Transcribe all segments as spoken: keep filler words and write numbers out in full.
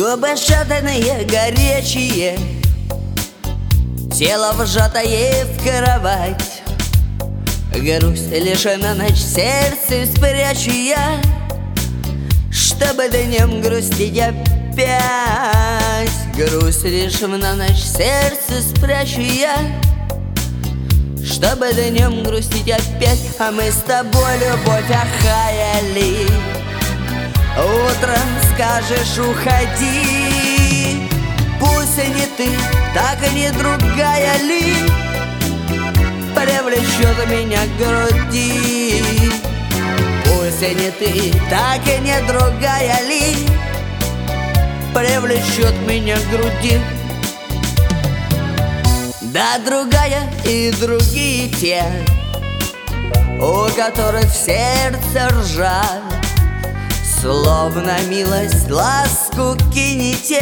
Губы шатаные, горячие, тело вжатое в кровать. Грусть лишь на ночь сердце спрячу я, чтобы днем грустить опять. Грусть лишь на ночь сердце спрячу я, чтобы днем грустить опять. А мы с тобой любовь охаяли. Утром скажешь уходи, пусть и не ты, так и не другая ли привлечет меня к груди. Пусть и не ты, так и не другая ли привлечет меня к груди. Да, другая и другие те, у которых в сердце ржа, словно милость ласку кинете,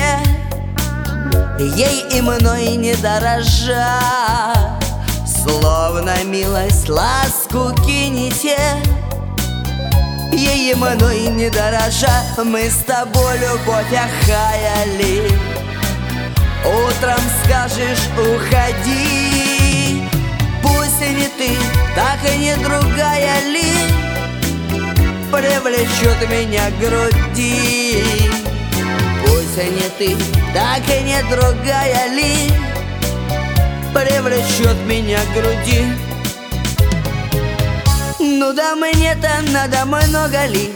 ей и мной не дорожа. Словно милость ласку кинете, ей и мной не дорожа. Мы с тобой любовь охаяли. Утром скажешь уходи, пусть и не ты, так и не другая ли привлечет меня к груди. Пусть и не ты, так и не другая ли привлечет меня к груди. Ну да мне-то надо много ли,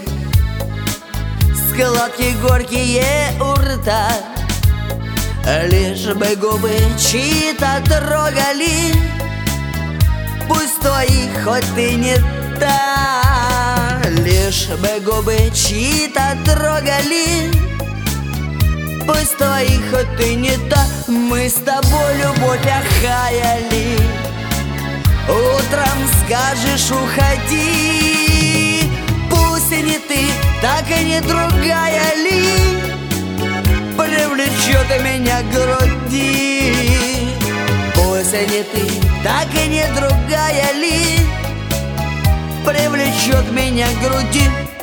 складки горькие у рта, лишь бы губы чьи-то трогали. Пусть твои хоть ты не та, лишь бы губы чьи-то трогали. Пусть твои хоть ты не та. Мы с тобой любовь охаяли. Утром скажешь уходи, пусть и не ты, так и не другая ли привлечет меня к груди. Пусть и не ты, так и не другая ли привлечет меня к груди.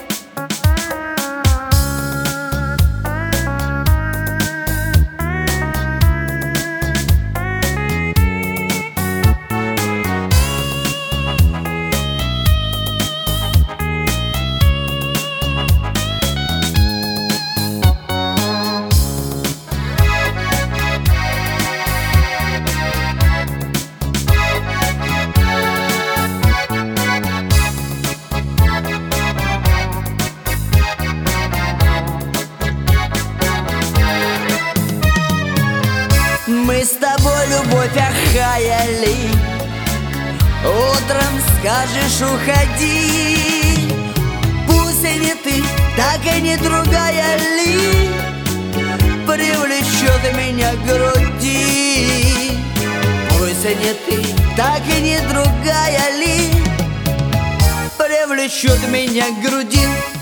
Мы с тобой любовь охаяли. Утром скажешь уходи, пусть и не ты, так и не другая ли привлечет меня к груди. Пусть и не ты, так и не другая ли привлечет меня к груди.